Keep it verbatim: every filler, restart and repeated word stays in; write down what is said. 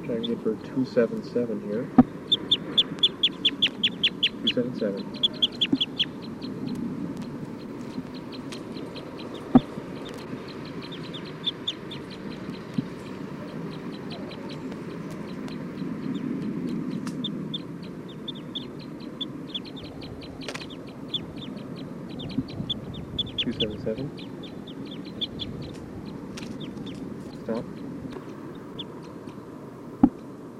Trying to get for two seven seven here. two seven seven. two seven seven. Stop.